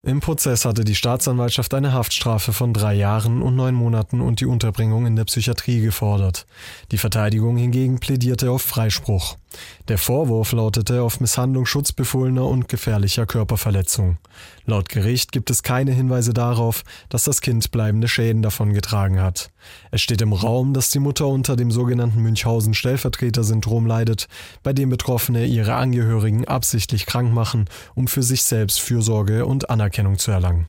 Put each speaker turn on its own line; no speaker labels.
Im Prozess hatte die Staatsanwaltschaft eine Haftstrafe von 3 Jahren und 9 Monaten und die Unterbringung in der Psychiatrie gefordert. Die Verteidigung hingegen plädierte auf Freispruch. Der Vorwurf lautete auf Misshandlung schutzbefohlener und gefährlicher Körperverletzung. Laut Gericht gibt es keine Hinweise darauf, dass das Kind bleibende Schäden davongetragen hat. Es steht im Raum, dass die Mutter unter dem sogenannten Münchhausen-Stellvertreter-Syndrom leidet, bei dem Betroffene ihre Angehörigen absichtlich krank machen, um für sich selbst Fürsorge und Anerkennung zu erlangen.